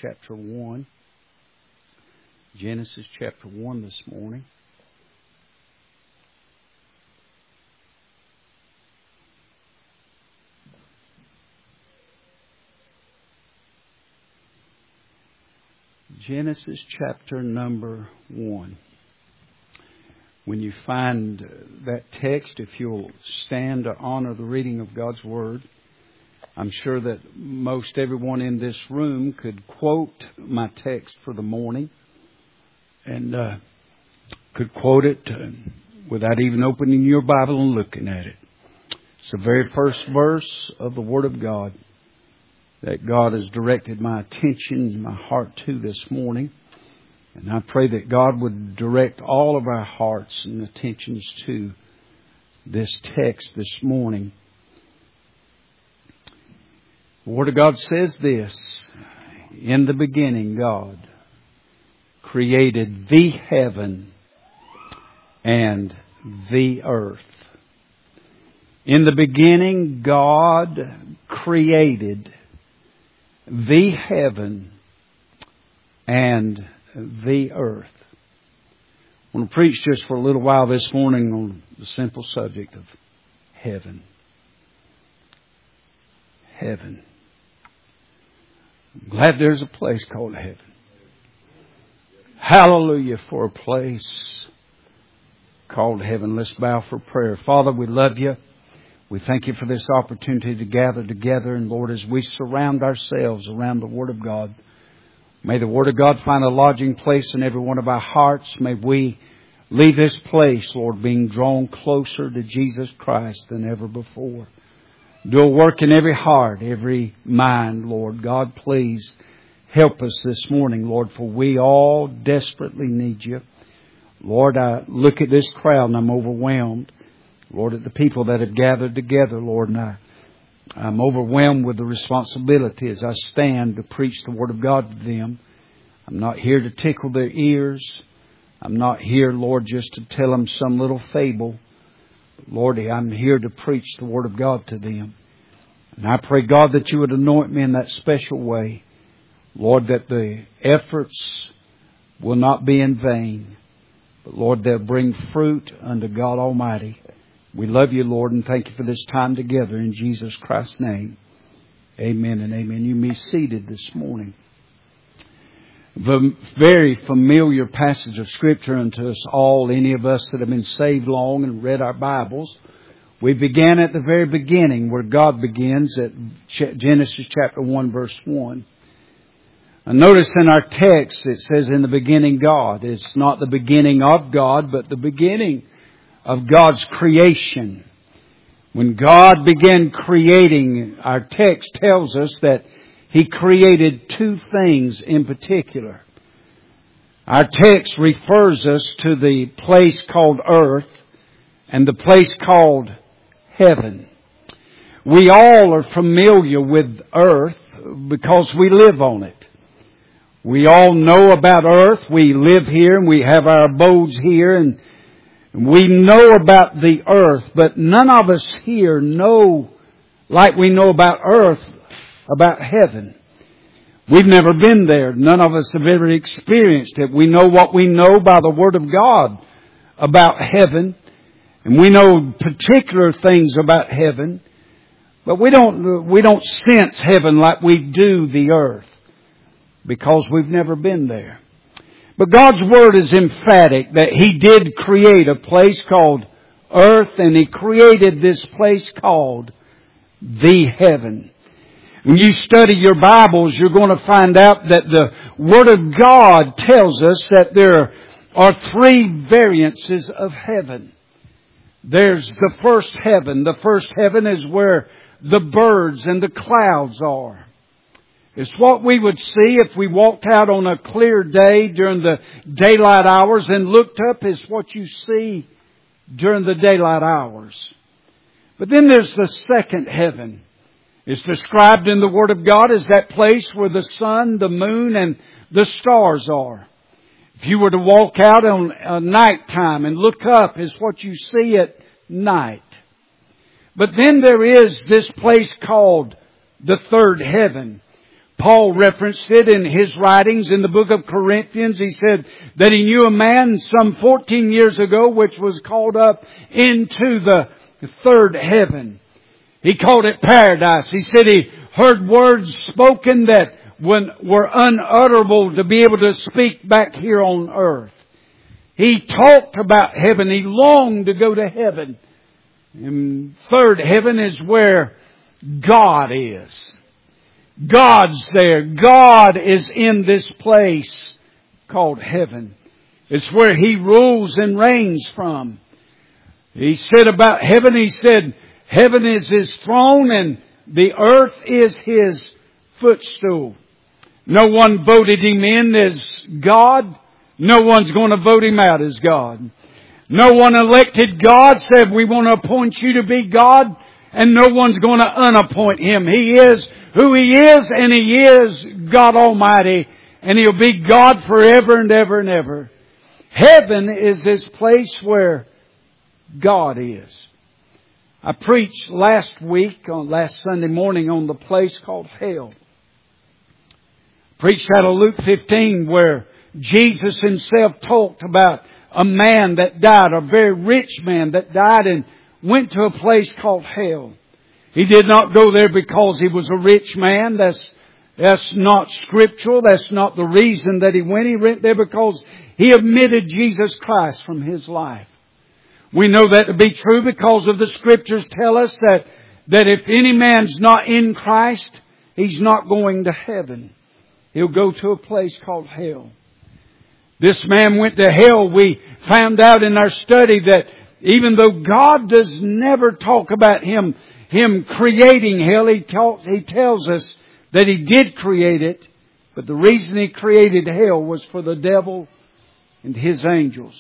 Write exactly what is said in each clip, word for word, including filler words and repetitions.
chapter one. Genesis chapter one this morning. Genesis chapter number one. When you find that text, if you'll stand to honor the reading of God's Word, I'm sure that most everyone in this room could quote my text for the morning and uh, could quote it uh, without even opening your Bible and looking at it. It's the very first verse of the Word of God that God has directed my attention, my heart to this morning. And I pray that God would direct all of our hearts and attentions to this text this morning. The Word of God says this: in the beginning, God created the heaven and the earth. In the beginning, God created the heaven and the earth. I want to preach just for a little while this morning on the simple subject of heaven. Heaven. I'm glad there's a place called heaven. Hallelujah for a place called heaven. Let's bow for prayer. Father, we love you. We thank you for this opportunity to gather together. And Lord, as we surround ourselves around the Word of God, may the Word of God find a lodging place in every one of our hearts. May we leave this place, Lord, being drawn closer to Jesus Christ than ever before. Do a work in every heart, every mind, Lord. God, please help us this morning, Lord, for we all desperately need you. Lord, I look at this crowd and I'm overwhelmed. Lord, at the people that have gathered together, Lord, and I, I'm overwhelmed with the responsibility as I stand to preach the Word of God to them. I'm not here to tickle their ears. I'm not here, Lord, just to tell them some little fable. But Lord, I'm here to preach the Word of God to them. And I pray, God, that you would anoint me in that special way. Lord, that the efforts will not be in vain. But Lord, they'll bring fruit unto God Almighty. We love you, Lord, and thank you for this time together in Jesus Christ's name. Amen and amen. You may be seated this morning. The very familiar passage of Scripture unto us all, any of us that have been saved long and read our Bibles. We began at the very beginning where God begins at Genesis chapter one verse one. And notice in our text it says in the beginning God. It's not the beginning of God, but the beginning of God's creation. When God began creating, our text tells us that He created two things in particular. Our text refers us to the place called earth and the place called heaven. We all are familiar with earth because we live on it. We all know about earth. We live here and we have our abodes here, and we know about the earth, but none of us here know, like we know about earth, about heaven. We've never been there. None of us have ever experienced it. We know what we know by the Word of God about heaven, and we know particular things about heaven, but we don't, we don't sense heaven like we do the earth because we've never been there. But God's Word is emphatic that He did create a place called earth, and He created this place called the heaven. When you study your Bibles, you're going to find out that the Word of God tells us that there are three variances of heaven. There's the first heaven. The first heaven is where the birds and the clouds are. It's what we would see if we walked out on a clear day during the daylight hours and looked up, is what you see during the daylight hours. But then there's the second heaven. It's described in the Word of God as that place where the sun, the moon, and the stars are. If you were to walk out on a night time and look up, is what you see at night. But then there is this place called the third heaven. Paul referenced it in his writings in the book of Corinthians. He said that he knew a man some fourteen years ago which was called up into the third heaven. He called it paradise. He said he heard words spoken that were unutterable to be able to speak back here on earth. He talked about heaven. He longed to go to heaven. And third heaven is where God is. God's there. God is in this place called heaven. It's where He rules and reigns from. He said about heaven, He said, heaven is His throne and the earth is His footstool. No one voted Him in as God. No one's going to vote Him out as God. No one elected God, said we want to appoint you to be God. And no one's going to unappoint Him. He is who He is, and He is God Almighty. And He'll be God forever and ever and ever. Heaven is this place where God is. I preached last week, on last Sunday morning, on the place called hell. Preached out of Luke fifteen, where Jesus Himself talked about a man that died, a very rich man that died and went to a place called hell. He did not go there because he was a rich man. That's, that's not scriptural. That's not the reason that he went. He went there because he omitted Jesus Christ from his life. We know that to be true because of the scriptures tell us that, that if any man's not in Christ, he's not going to heaven. He'll go to a place called hell. This man went to hell. We found out in our study that even though God does never talk about Him, Him creating hell, He, talk, he tells us that He did create it. But the reason He created hell was for the devil and his angels.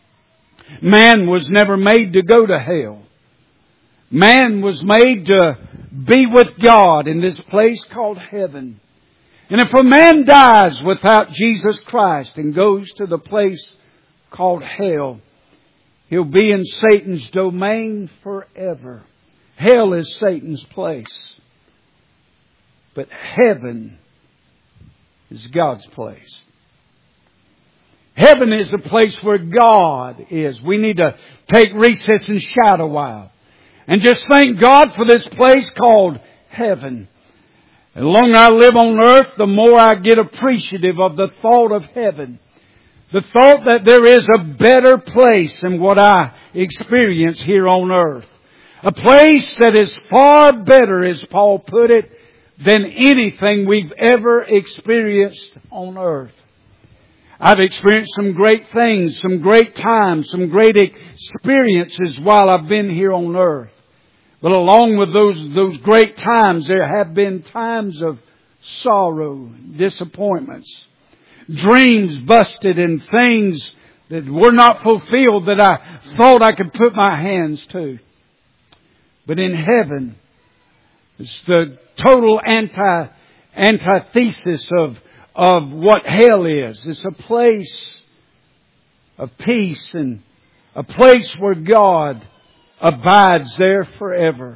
Man was never made to go to hell. Man was made to be with God in this place called heaven. And if a man dies without Jesus Christ and goes to the place called hell, he'll be in Satan's domain forever. Hell is Satan's place. But heaven is God's place. Heaven is the place where God is. We need to take recess and shout a while. And just thank God for this place called heaven. The longer I live on earth, the more I get appreciative of the thought of heaven. The thought that there is a better place than what I experience here on earth. A place that is far better, as Paul put it, than anything we've ever experienced on earth. I've experienced some great things, some great times, some great experiences while I've been here on earth. But along with those, those great times, there have been times of sorrow, disappointments, dreams busted and things that were not fulfilled that I thought I could put my hands to. But in heaven, it's the total anti, antithesis of, of what hell is. It's a place of peace and a place where God abides there forever.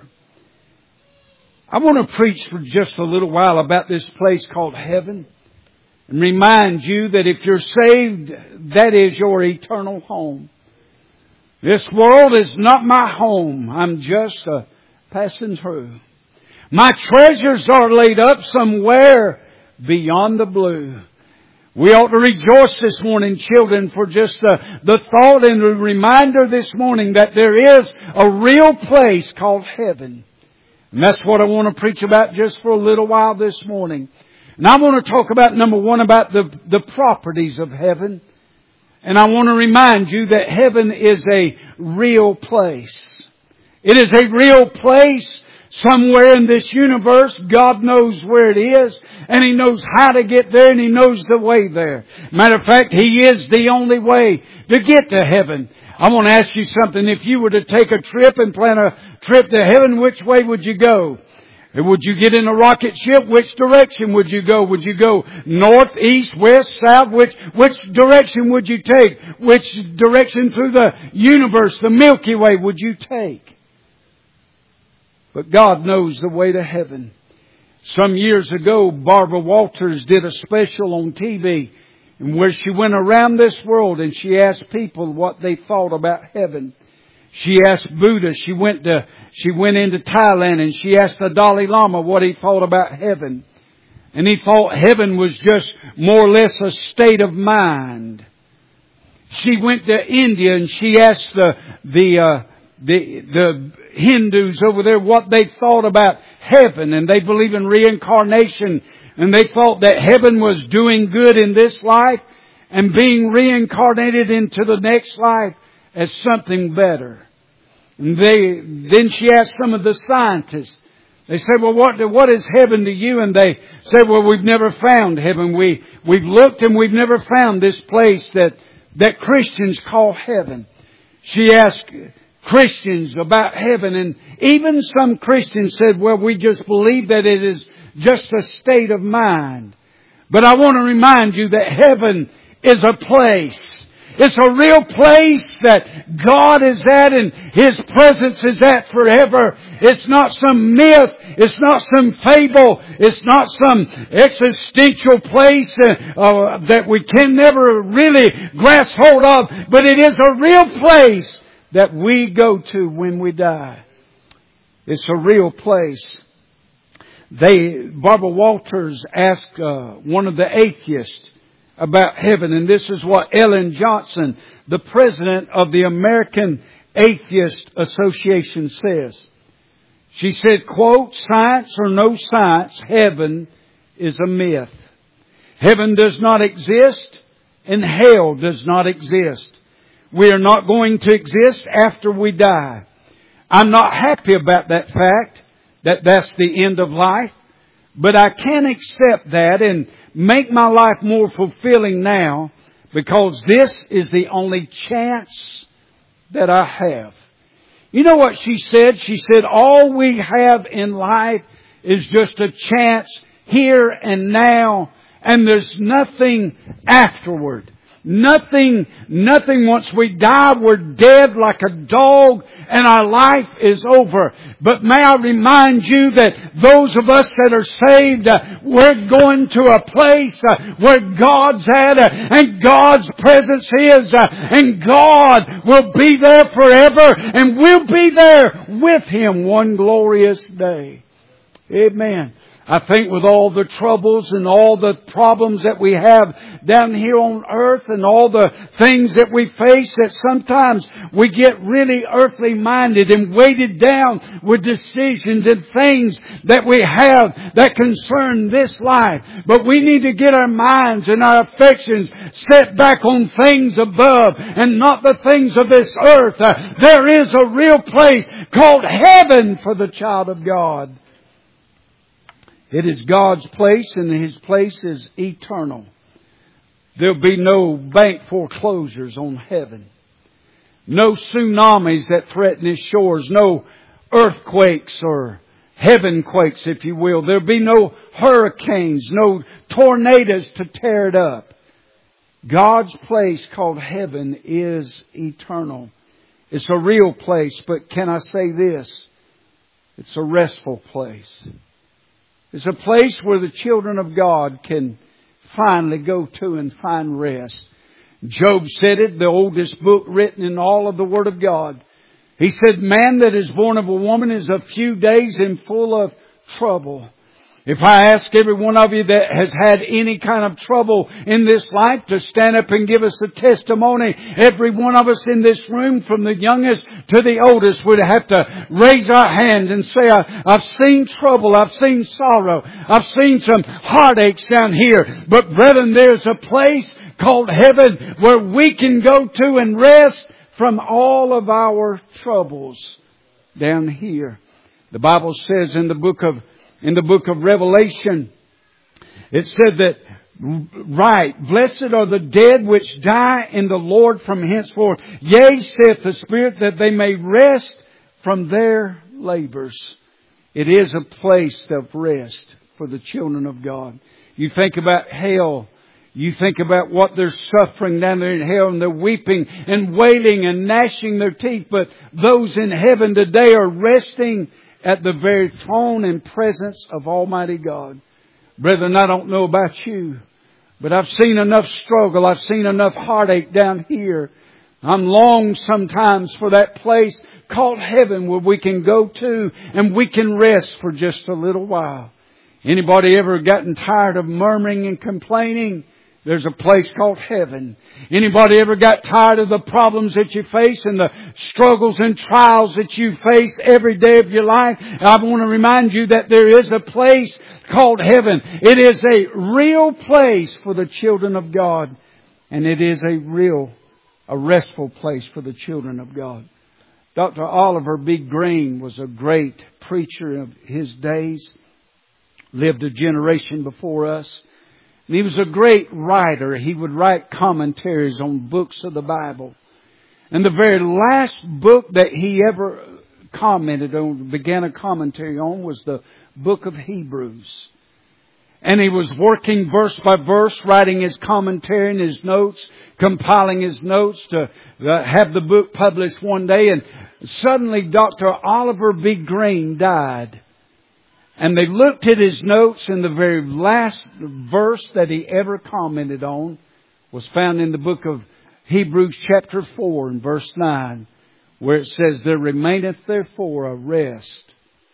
I want to preach for just a little while about this place called heaven and remind you that if you're saved, that is your eternal home. This world is not my home. I'm just a passing through. My treasures are laid up somewhere beyond the blue. We ought to rejoice this morning, children, for just the, the thought and the reminder this morning that there is a real place called heaven. And that's what I want to preach about just for a little while this morning. And I want to talk about, number one, about the, the properties of heaven. And I want to remind you that heaven is a real place. It is a real place. Somewhere in this universe, God knows where it is, and He knows how to get there, and He knows the way there. Matter of fact, He is the only way to get to heaven. I want to ask you something. If you were to take a trip and plan a trip to heaven, which way would you go? Would you get in a rocket ship? Which direction would you go? Would you go north, east, west, south? Which, which direction would you take? Which direction through the universe, the Milky Way, would you take? But God knows the way to heaven. Some years ago, Barbara Walters did a special on T V where she went around this world and she asked people what they thought about heaven. She asked Buddha, she went to, she went into Thailand and she asked the Dalai Lama what he thought about heaven. And he thought heaven was just more or less a state of mind. She went to India and she asked the, the, uh, the, the Hindus over there what they thought about heaven, and they believe in reincarnation, and they thought that heaven was doing good in this life and being reincarnated into the next life as something better. And they, then she asked some of the scientists. They said, well, what, what is heaven to you? And they said, well, we've never found heaven. We, we've looked and we've never found this place that, that Christians call heaven. She asked Christians about heaven, and even some Christians said, well, we just believe that it is just a state of mind. But I want to remind you that heaven is a place. It's a real place that God is at and His presence is at forever. It's not some myth. It's not some fable. It's not some existential place uh, uh, that we can never really grasp hold of. But it is a real place that we go to when we die. It's a real place. They, Barbara Walters asked uh, one of the atheists about heaven, and this is what Ellen Johnson, the president of the American Atheist Association, says. She said, quote, "Science or no science, heaven is a myth. Heaven does not exist and hell does not exist. We are not going to exist after we die. I'm not happy about that fact, that that's the end of life. But I can accept that and make my life more fulfilling now because this is the only chance that I have." You know what she said? She said, all we have in life is just a chance here and now, and there's nothing afterward. Nothing, nothing once we die, we're dead like a dog and our life is over. But may I remind you that those of us that are saved, uh, we're going to a place uh, where God's at uh, and God's presence is uh, and God will be there forever and we'll be there with Him one glorious day. Amen. I think with all the troubles and all the problems that we have down here on earth and all the things that we face, that sometimes we get really earthly minded and weighted down with decisions and things that we have that concern this life. But we need to get our minds and our affections set back on things above and not the things of this earth. Uh, there is a real place called heaven for the child of God. It is God's place, and His place is eternal. There'll be no bank foreclosures on heaven. No tsunamis that threaten His shores. No earthquakes or heaven quakes, if you will. There'll be no hurricanes, no tornadoes to tear it up. God's place called heaven is eternal. It's a real place, but can I say this? It's a restful place. It's a place where the children of God can finally go to and find rest. Job said it, the oldest book written in all of the Word of God. He said, man that is born of a woman is a few days and full of trouble. If I ask every one of you that has had any kind of trouble in this life to stand up and give us a testimony, every one of us in this room, from the youngest to the oldest, would have to raise our hands and say, I've seen trouble, I've seen sorrow, I've seen some heartaches down here. But brethren, there's a place called heaven where we can go to and rest from all of our troubles down here. The Bible says in the book of In the book of Revelation, it said that, right, blessed are the dead which die in the Lord from henceforth. Yea, saith the Spirit, that they may rest from their labors. It is a place of rest for the children of God. You think about hell. You think about what they're suffering down there in hell, and they're weeping and wailing and gnashing their teeth. But those in heaven today are resting at the very throne and presence of Almighty God. Brethren, I don't know about you, but I've seen enough struggle. I've seen enough heartache down here. I'm longed sometimes for that place called heaven where we can go to and we can rest for just a little while. Anybody ever gotten tired of murmuring and complaining? There's a place called heaven. Anybody ever got tired of the problems that you face and the struggles and trials that you face every day of your life? I want to remind you that there is a place called heaven. It is a real place for the children of God. And it is a real, a restful place for the children of God. Doctor Oliver B. Green was a great preacher of his days. Lived a generation before us. And he was a great writer. He would write commentaries on books of the Bible. And the very last book that he ever commented on, began a commentary on, was the book of Hebrews. And he was working verse by verse, writing his commentary and his notes, compiling his notes to have the book published one day. And suddenly Doctor Oliver B. Green died. And they looked at his notes, and the very last verse that he ever commented on was found in the book of Hebrews chapter four and verse nine, where it says, "There remaineth therefore a rest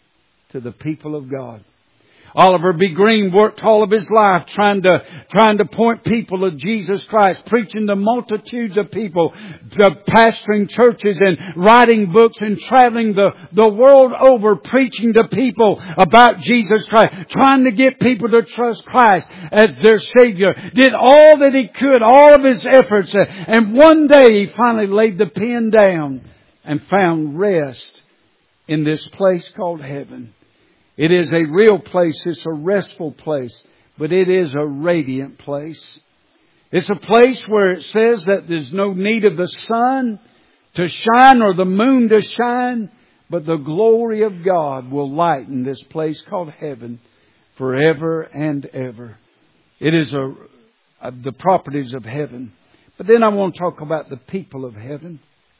to the people of God." Oliver B. Green worked all of his life trying to, trying to point people to Jesus Christ, preaching to multitudes of people, to pastoring churches and writing books and traveling the, the world over, preaching to people about Jesus Christ, trying to get people to trust Christ as their Savior. Did all that he could, all of his efforts, and one day he finally laid the pen down and found rest in this place called heaven. It is a real place. It's a restful place. But it is a radiant place. It's a place where it says that there's no need of the sun to shine or the moon to shine. But the glory of God will lighten this place called heaven forever and ever. It is a, a, the properties of heaven. But then I want to talk about the people of heaven.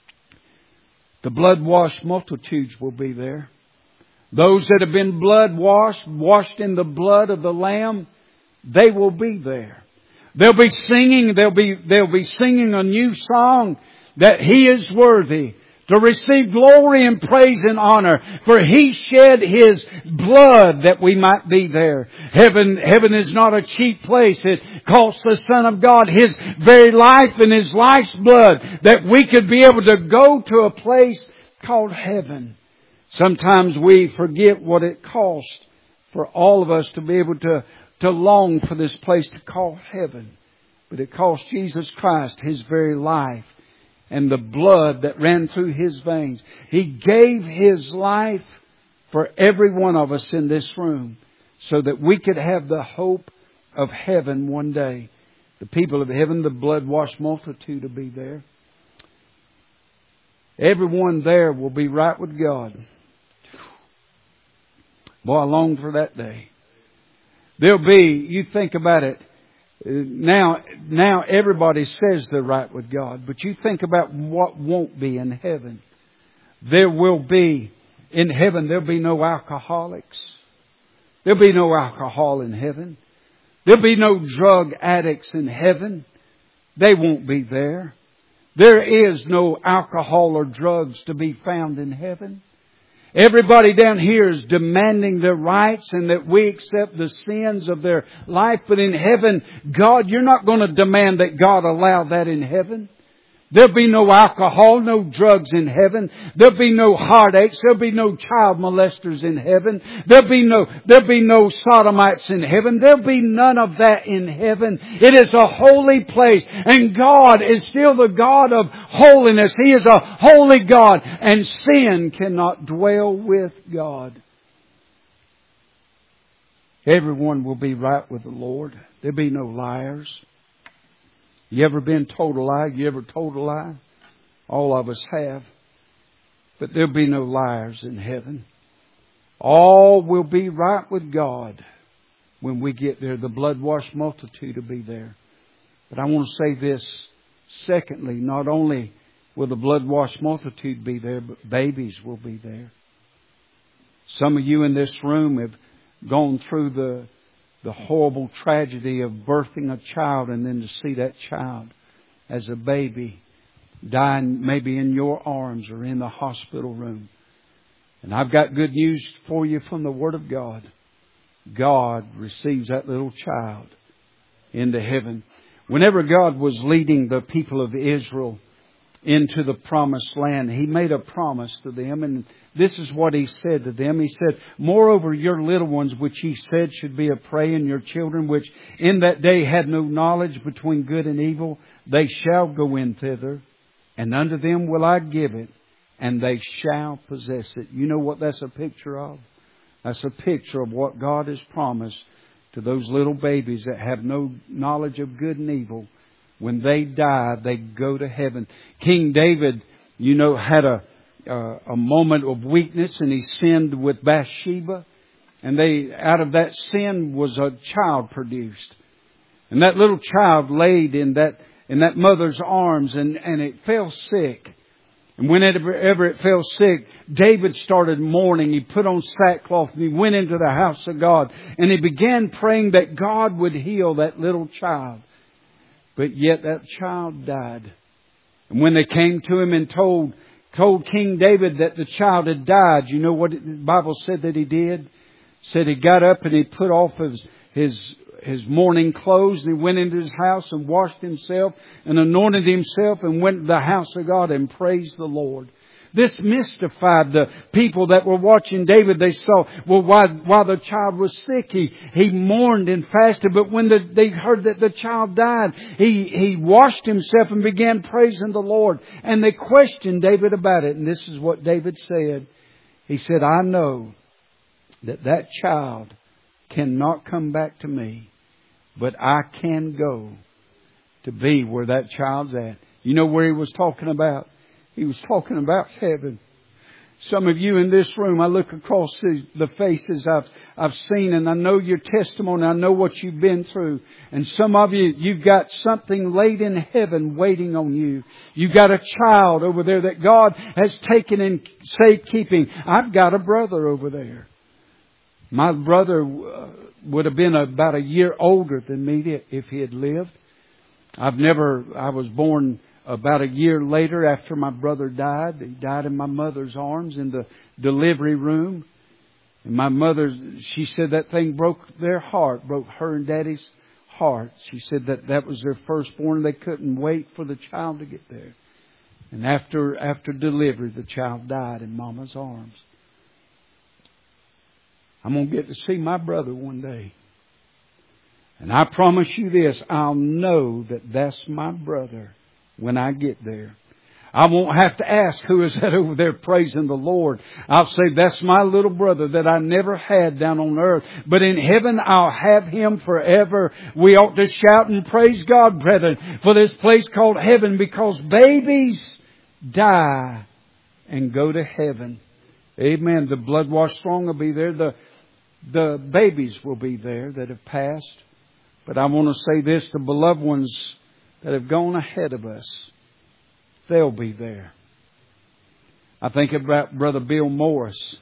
The blood-washed multitudes will be there. Those that have been blood washed, washed in the blood of the Lamb, they will be there. They'll be singing, they'll be, they'll be singing a new song that He is worthy to receive glory and praise and honor. For He shed His blood that we might be there. Heaven, heaven is not a cheap place. It cost the Son of God His very life and His life's blood that we could be able to go to a place called heaven. Sometimes we forget what it costs for all of us to be able to, to long for this place to call heaven. But it cost Jesus Christ His very life and the blood that ran through His veins. He gave His life for every one of us in this room so that we could have the hope of heaven one day. The people of heaven, the blood-washed multitude will be there. Everyone there will be right with God. Boy, I long for that day. There'll be, you think about it, now, now everybody says they're right with God, but you think about what won't be in heaven. There will be, in heaven, there'll be no alcoholics. There'll be no alcohol in heaven. There'll be no drug addicts in heaven. They won't be there. There is no alcohol or drugs to be found in heaven. Everybody down here is demanding their rights and that we accept the sins of their life. But in heaven, God, you're not going to demand that God allow that in heaven. There'll be no alcohol, no drugs in heaven. There'll be no heartaches. There'll be no child molesters in heaven. There'll be no, there'll be no sodomites in heaven. There'll be none of that in heaven. It is a holy place. And God is still the God of holiness. He is a holy God. And sin cannot dwell with God. Everyone will be right with the Lord. There'll be no liars. You ever been told a lie? You ever told a lie? All of us have. But there'll be no liars in heaven. All will be right with God when we get there. The blood-washed multitude will be there. But I want to say this. Secondly, not only will the blood-washed multitude be there, but babies will be there. Some of you in this room have gone through the, the horrible tragedy of birthing a child and then to see that child as a baby dying maybe in your arms or in the hospital room. And I've got good news for you from the Word of God. God receives that little child into heaven. Whenever God was leading the people of Israel into the promised land, He made a promise to them. And this is what He said to them. He said, "Moreover, your little ones, which He said should be a prey, and your children, which in that day had no knowledge between good and evil, they shall go in thither. And unto them will I give it, and they shall possess it." You know what that's a picture of? That's a picture of what God has promised to those little babies that have no knowledge of good and evil. When they die, they go to heaven. King David, you know, had a uh, a moment of weakness, and he sinned with Bathsheba. And they, out of that sin was a child produced. And that little child laid in that in that mother's arms, and, and it fell sick. And whenever ever it fell sick, David started mourning. He put on sackcloth and he went into the house of God. And he began praying that God would heal that little child. But yet that child died. And when they came to him and told told King David that the child had died, you know what the Bible said that he did? Said he got up and he put off his his his mourning clothes, and he went into his house and washed himself and anointed himself and went to the house of God and praised the Lord. This mystified the people that were watching David. They saw, well, while, while the child was sick, he, he mourned and fasted. But when the, they heard that the child died, he, he washed himself and began praising the Lord. And they questioned David about it. And this is what David said. He said, "I know that that child cannot come back to me, but I can go to be where that child's at." You know where he was talking about? He was talking about heaven. Some of you in this room, I look across the, the faces I've, I've seen, and I know your testimony. I know what you've been through. And some of you, you've got something laid in heaven waiting on you. You've got a child over there that God has taken in safekeeping. I've got a brother over there. My brother would have been about a year older than me if he had lived. I've never, I was born about a year later after my brother died. He died in my mother's arms in the delivery room. And my mother, she said that thing broke their heart, broke her and Daddy's heart. She said that that was their firstborn. They couldn't wait for the child to get there. And after, after delivery, the child died in Mama's arms. I'm going to get to see my brother one day. And I promise you this, I'll know that that's my brother when I get there. I won't have to ask, who is that over there praising the Lord? I'll say, that's my little brother that I never had down on earth. But in heaven, I'll have him forever. We ought to shout and praise God, brethren, for this place called heaven, because babies die and go to heaven. Amen. The blood-washed strong will be there. The The babies will be there that have passed. But I want to say this, the beloved ones that have gone ahead of us, they'll be there. I think about Brother Bill Morris.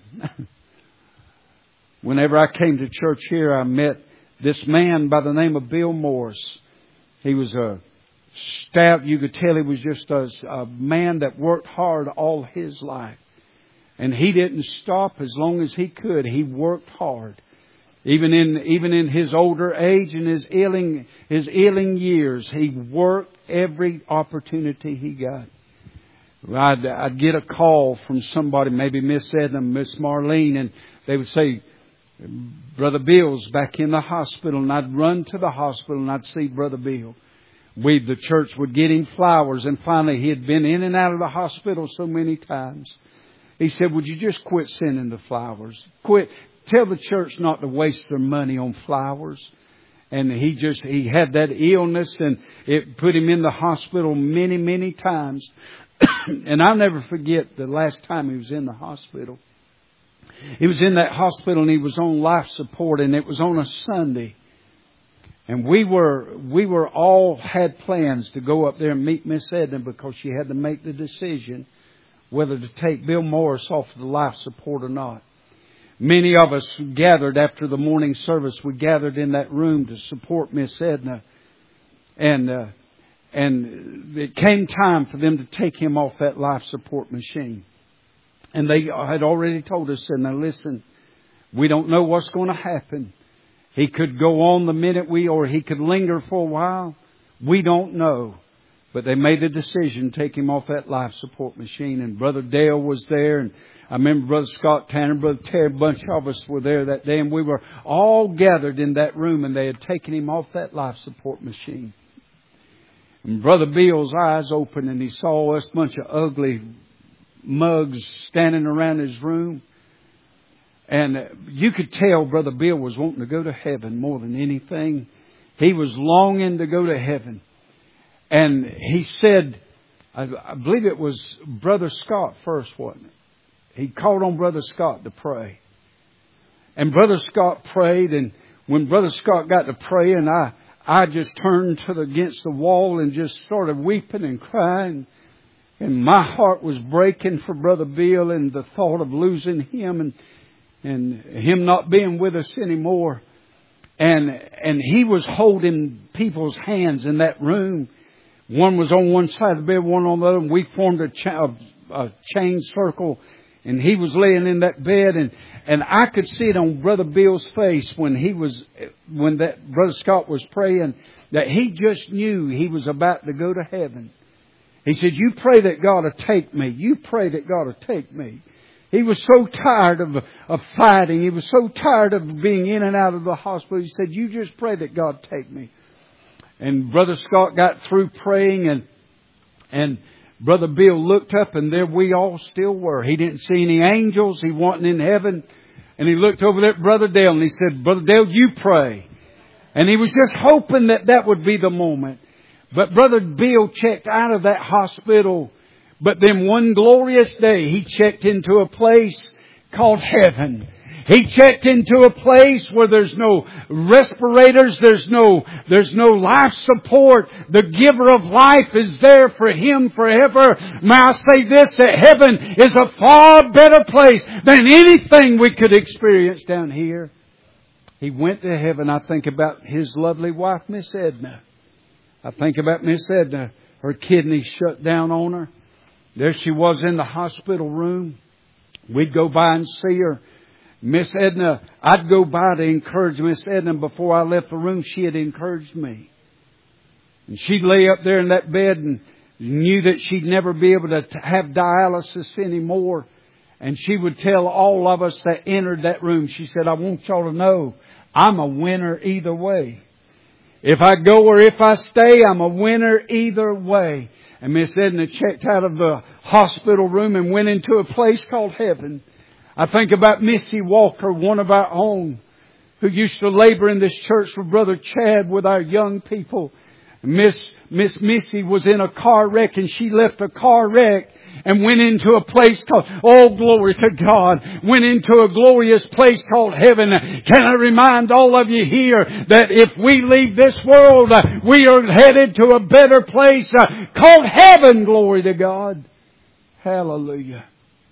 Whenever I came to church here, I met this man by the name of Bill Morris. He was a stout, you could tell he was just a, a man that worked hard all his life. And he didn't stop as long as he could. He worked hard. Even in even in his older age and his ailing his ailing years, he worked every opportunity he got. I'd, I'd get a call from somebody, maybe Miss Edna, Miss Marlene, and they would say, Brother Bill's back in the hospital. And I'd run to the hospital and I'd see Brother Bill. We, the church, would get him flowers. And finally, he had been in and out of the hospital so many times. He said, would you just quit sending the flowers? Quit. Tell the church not to waste their money on flowers. And he just, he had that illness and it put him in the hospital many, many times. And I'll never forget the last time he was in the hospital. He was in that hospital and he was on life support, and it was on a Sunday. And we were, we were all had plans to go up there and meet Miss Edna, because she had to make the decision whether to take Bill Morris off the life support or not. Many of us gathered after the morning service. We gathered in that room to support Miss Edna. And, uh, and it came time for them to take him off that life support machine. And they had already told us, said, now listen, we don't know what's going to happen. He could go on the minute we, or he could linger for a while. We don't know. But they made the decision to take him off that life support machine. And Brother Dale was there. And I remember Brother Scott Tanner, Brother Terry, a bunch of us were there that day. And we were all gathered in that room. And they had taken him off that life support machine. And Brother Bill's eyes opened and he saw us bunch of ugly mugs standing around his room. And you could tell Brother Bill was wanting to go to heaven more than anything. He was longing to go to heaven. And he said, I, I believe it was Brother Scott first, wasn't it? He called on Brother Scott to pray. And Brother Scott prayed. And when Brother Scott got to praying, I, I just turned to the, against the wall and just started weeping and crying. And my heart was breaking for Brother Bill and the thought of losing him and and him not being with us anymore. And and he was holding people's hands in that room. One was on one side of the bed, one on the other. And we formed a, cha- a, a chain circle. And he was laying in that bed. And, and I could see it on Brother Bill's face when he was, when that Brother Scott was praying, that he just knew he was about to go to heaven. He said, you pray that God will take me. You pray that God will take me. He was so tired of, of fighting. He was so tired of being in and out of the hospital. He said, you just pray that God take me. And Brother Scott got through praying and, and Brother Bill looked up and there we all still were. He didn't see any angels. He wasn't in heaven. And he looked over there at Brother Dale and he said, Brother Dale, you pray. And he was just hoping that that would be the moment. But Brother Bill checked out of that hospital. But then one glorious day, he checked into a place called heaven. He checked into a place where there's no respirators, there's no, there's no life support. The giver of life is there for him forever. May I say this, that heaven is a far better place than anything we could experience down here. He went to heaven. I think about his lovely wife, Miss Edna. I think about Miss Edna. Her kidneys shut down on her. There she was in the hospital room. We'd go by and see her. Miss Edna, I'd go by to encourage Miss Edna. Before I left the room, she had encouraged me. And she'd lay up there in that bed and knew that she'd never be able to have dialysis anymore. And she would tell all of us that entered that room, she said, I want y'all to know I'm a winner either way. If I go or if I stay, I'm a winner either way. And Miss Edna checked out of the hospital room and went into a place called heaven. I think about Missy Walker, one of our own, who used to labor in this church with Brother Chad with our young people. Miss, Miss Missy was in a car wreck and she left a car wreck and went into a place called, oh glory to God, went into a glorious place called heaven. Can I remind all of you here that if we leave this world, we are headed to a better place called heaven, glory to God. Hallelujah.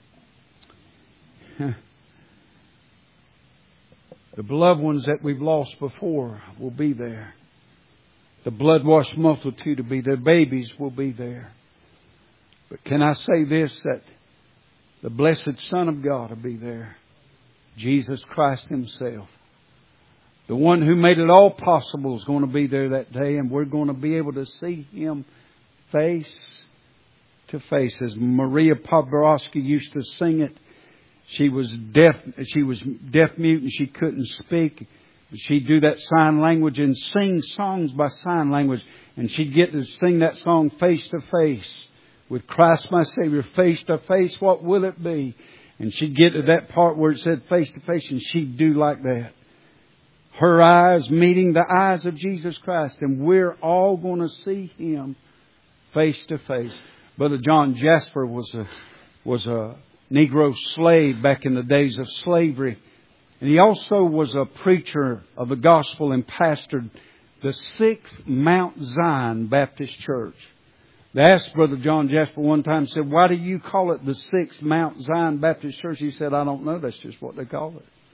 The beloved ones that we've lost before will be there. The blood-washed multitude will be there. Babies will be there. But can I say this, that the blessed Son of God will be there. Jesus Christ Himself. The one who made it all possible is going to be there that day. And we're going to be able to see Him face to face. As Maria Pavlovsky used to sing it. She was deaf, she was deaf mute and she couldn't speak. She'd do that sign language and sing songs by sign language. And she'd get to sing that song face to face. With Christ my Savior, face to face, what will it be? And she'd get to that part where it said face to face and she'd do like that. Her eyes meeting the eyes of Jesus Christ. And we're all going to see Him face to face. Brother John Jasper was a, was a Negro slave back in the days of slavery. And he also was a preacher of the gospel and pastored the Sixth Mount Zion Baptist Church. They asked Brother John Jasper one time, said, why do you call it the Sixth Mount Zion Baptist Church? He said, I don't know. That's just what they call it.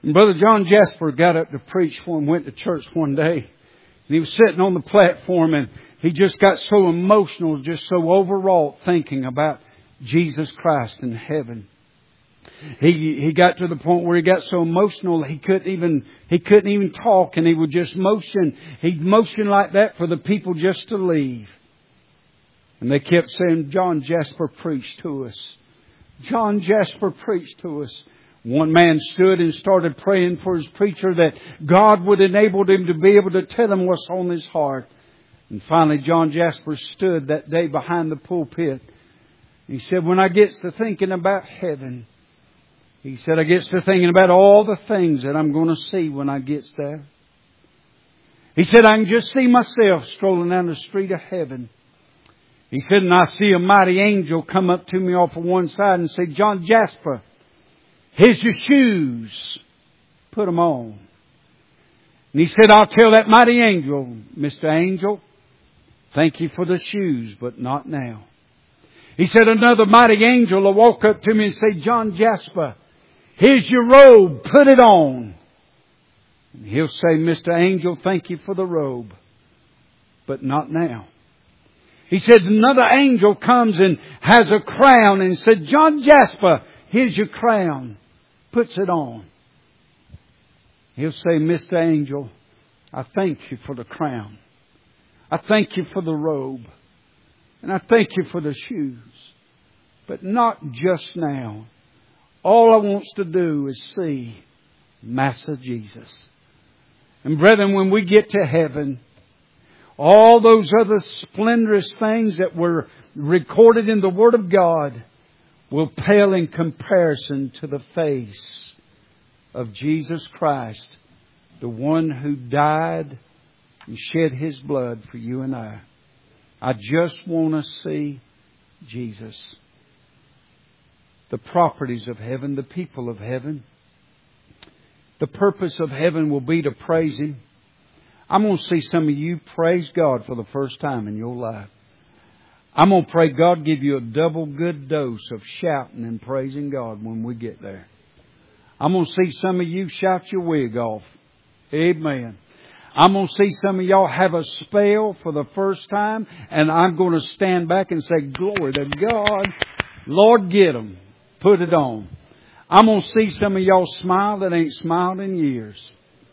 And Brother John Jasper got up to preach when went to church one day. And he was sitting on the platform and he just got so emotional, just so overwrought thinking about Jesus Christ in heaven. He he got to the point where he got so emotional he couldn't even he couldn't even talk, and he would just motion. He'd motion like that for the people just to leave. And they kept saying, John Jasper preached to us. John Jasper preached to us. One man stood and started praying for his preacher that God would enable him to be able to tell him what's on his heart. And finally John Jasper stood that day behind the pulpit. He said, when I get to thinking about heaven, he said, I get to thinking about all the things that I'm going to see when I get there. He said, I can just see myself strolling down the street of heaven. He said, and I see a mighty angel come up to me off of one side and say, John Jasper, here's your shoes. Put them on. And he said, I'll tell that mighty angel, Mister Angel, thank you for the shoes, but not now. He said, another mighty angel will walk up to me and say, John Jasper, here's your robe. Put it on. And he'll say, Mister Angel, thank you for the robe, but not now. He said, another angel comes and has a crown and said, John Jasper, here's your crown. Puts it on. He'll say, Mister Angel, I thank you for the crown. I thank you for the robe. And I thank you for the shoes. But not just now. All I wants to do is see Master Jesus. And brethren, when we get to heaven, all those other splendorous things that were recorded in the Word of God will pale in comparison to the face of Jesus Christ, the one who died and shed His blood for you and I. I just want to see Jesus. The properties of heaven, the people of heaven. The purpose of heaven will be to praise Him. I'm going to see some of you praise God for the first time in your life. I'm going to pray God give you a double good dose of shouting and praising God when we get there. I'm going to see some of you shout your wig off. Amen. I'm going to see some of y'all have a spell for the first time, and I'm going to stand back and say, glory to God. Lord, get them. Put it on. I'm going to see some of y'all smile that ain't smiled in years.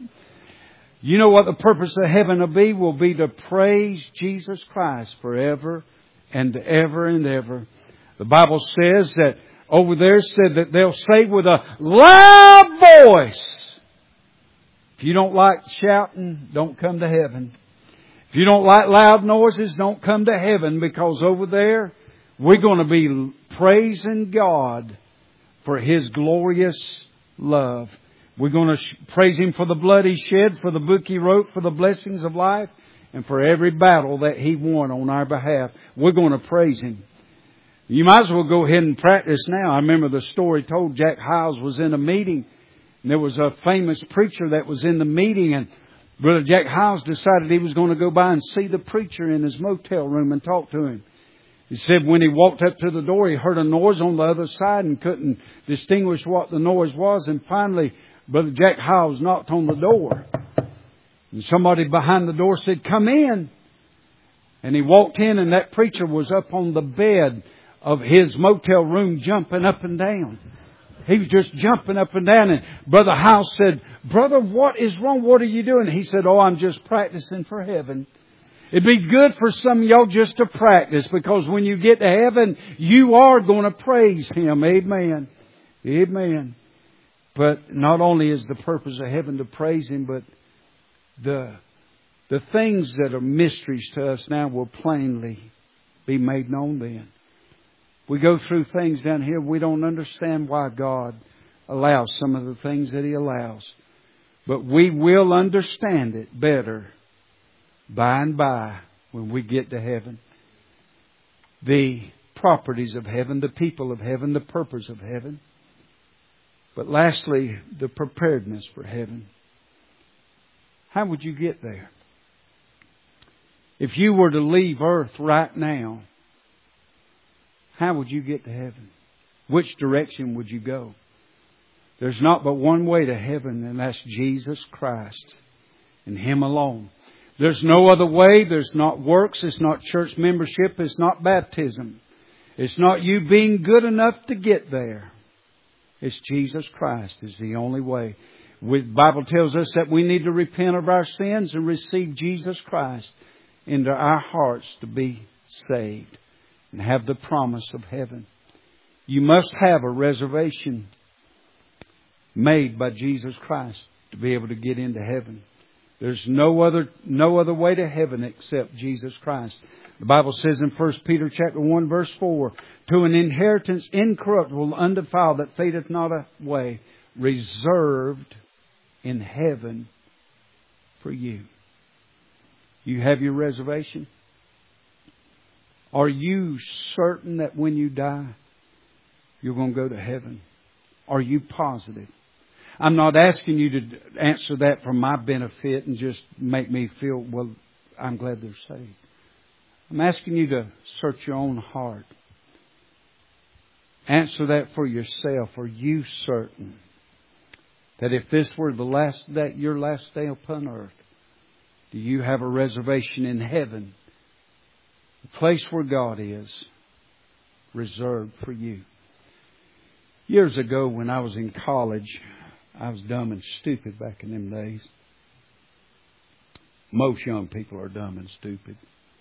You know what the purpose of heaven will be? Will be to praise Jesus Christ forever and ever and ever. The Bible says that over there said that they'll say with a loud voice. If you don't like shouting, don't come to heaven. If you don't like loud noises, don't come to heaven, because over there we're going to be praising God for His glorious love. We're going to praise Him for the blood He shed, for the book He wrote, for the blessings of life, and for every battle that He won on our behalf. We're going to praise Him. You might as well go ahead and practice now. I remember the story told. Jack Hyles was in a meeting, and there was a famous preacher that was in the meeting, and Brother Jack Hyles decided he was going to go by and see the preacher in his motel room and talk to him. He said when he walked up to the door, he heard a noise on the other side and couldn't distinguish what the noise was. And finally, Brother Jack Hyles knocked on the door. And somebody behind the door said, come in. And he walked in, and that preacher was up on the bed of his motel room jumping up and down. He was just jumping up and down. And Brother Hyles said, brother, what is wrong? What are you doing? He said, oh, I'm just practicing for heaven. It'd be good for some of y'all just to practice, because when you get to heaven, you are going to praise Him. Amen. Amen. But not only is the purpose of heaven to praise Him, but the, the things that are mysteries to us now will plainly be made known then. We go through things down here, we don't understand why God allows some of the things that He allows. But we will understand it better by and by when we get to heaven. The properties of heaven, the people of heaven, the purpose of heaven. But lastly, the preparedness for heaven. How would you get there? If you were to leave earth right now, how would you get to heaven? Which direction would you go? There's not but one way to heaven, and that's Jesus Christ and Him alone. There's no other way. There's not works. It's not church membership. It's not baptism. It's not you being good enough to get there. It's Jesus Christ is the only way. The Bible tells us that we need to repent of our sins and receive Jesus Christ into our hearts to be saved and have the promise of heaven. You must have a reservation made by Jesus Christ to be able to get into heaven. There's no other no other way to heaven except Jesus Christ. The Bible says in First Peter chapter one verse four, to an inheritance incorruptible, undefiled, that fadeth not away, reserved in heaven for you. You have your reservation? Are you certain that when you die, you're going to go to heaven? Are you positive? I'm not asking you to answer that for my benefit and just make me feel, well, I'm glad they're saved. I'm asking you to search your own heart. Answer that for yourself. Are you certain that if this were the last day, your last day upon earth, do you have a reservation in heaven? The place where God is reserved for you. Years ago when I was in college, I was dumb and stupid back in them days. Most young people are dumb and stupid.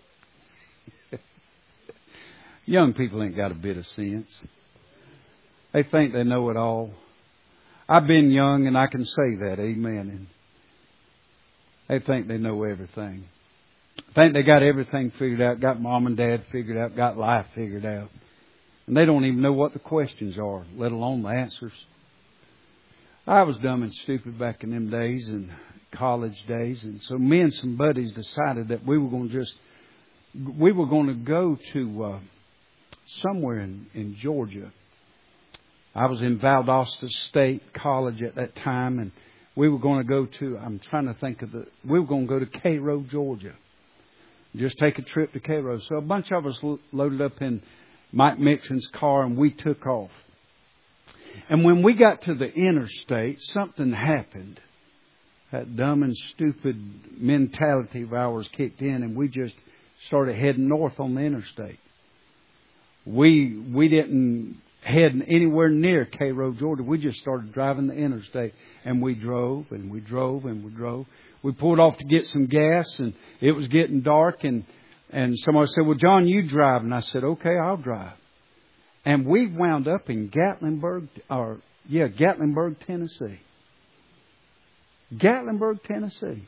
Young people ain't got a bit of sense. They think they know it all. I've been young and I can say that, amen. And they think they know everything. Think they got everything figured out, got mom and dad figured out, got life figured out. And they don't even know what the questions are, let alone the answers. I was dumb and stupid back in them days and college days. And so me and some buddies decided that we were going to just, we were going to go to uh, somewhere in, in Georgia. I was in Valdosta State College at that time, and we were going to go to, I'm trying to think of the, we were going to go to Cairo, Georgia. Just take a trip to Cairo. So a bunch of us loaded up in Mike Mixon's car, and we took off. And when we got to the interstate, something happened. That dumb and stupid mentality of ours kicked in, and we just started heading north on the interstate. We we didn't head anywhere near Cairo, Georgia. We just started driving the interstate, and we drove and we drove and we drove. We pulled off to get some gas, and it was getting dark, and and somebody said, "Well, John, you drive," and I said, "Okay, I'll drive." And we wound up in Gatlinburg, or yeah, Gatlinburg, Tennessee. Gatlinburg, Tennessee.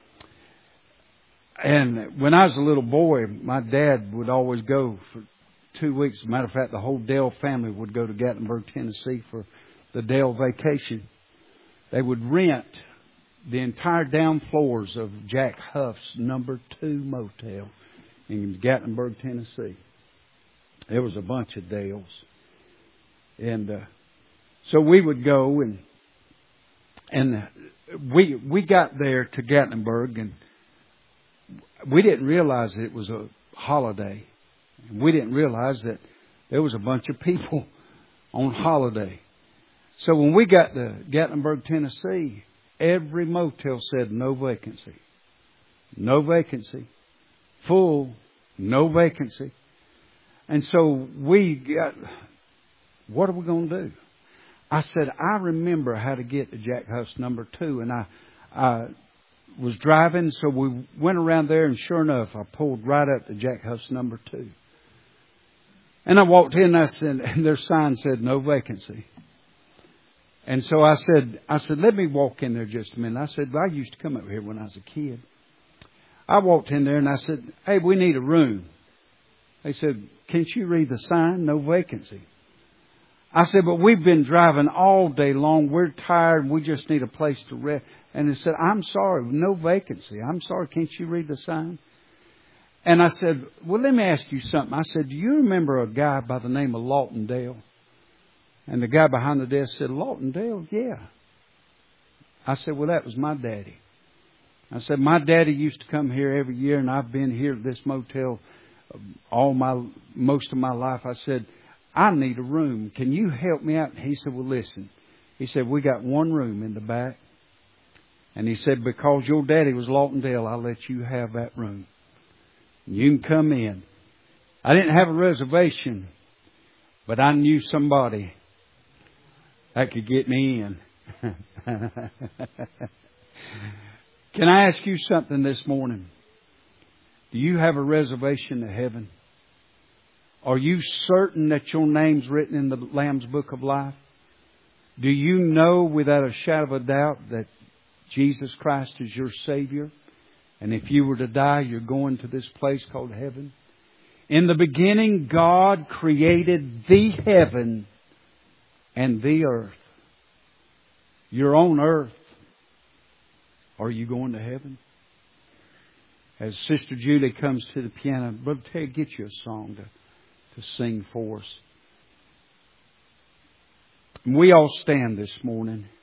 And when I was a little boy, my dad would always go for two weeks. As a matter of fact, the whole Dale family would go to Gatlinburg, Tennessee for the Dale vacation. They would rent the entire down floors of Jack Huff's number two motel in Gatlinburg, Tennessee. There was a bunch of Dales. And uh, so we would go, and and we we got there to Gatlinburg, and we didn't realize it was a holiday. We didn't realize that there was a bunch of people on holiday. So when we got to Gatlinburg, Tennessee, every motel said no vacancy. No vacancy. Full, no vacancy. And so we got, what are we going to do? I said, I remember how to get to Jack Huff's number two. And I, I was driving, so we went around there, and sure enough, I pulled right up to Jack Huff's number two. And I walked in, and I said, and their sign said no vacancy. And so I said, I said, let me walk in there just a minute. I said, well, I used to come up here when I was a kid. I walked in there and I said, hey, we need a room. They said, can't you read the sign? No vacancy. I said, but we've been driving all day long. We're tired. We just need a place to rest. And they said, I'm sorry, no vacancy. I'm sorry, can't you read the sign? And I said, well, let me ask you something. I said, do you remember a guy by the name of Lawton Dale? And the guy behind the desk said, Lawton Dale? Yeah. I said, well, that was my daddy. I said, my daddy used to come here every year, and I've been here at this motel all my, most of my life. I said, I need a room. Can you help me out? And he said, well, listen, He said, we got one room in the back. And he said, because your daddy was Lawton Dale, I'll let you have that room. You can come in. I didn't have a reservation, but I knew somebody that could get me in. Can I ask you something this morning? Do you have a reservation to heaven? Are you certain that your name's written in the Lamb's Book of Life? Do you know without a shadow of a doubt that Jesus Christ is your Savior? And if you were to die, you're going to this place called heaven? In the beginning, God created the heaven and the earth. You're on earth. Are you going to heaven? As Sister Julie comes to the piano, Brother Ted, get you a song to, to sing for us. And we all stand this morning.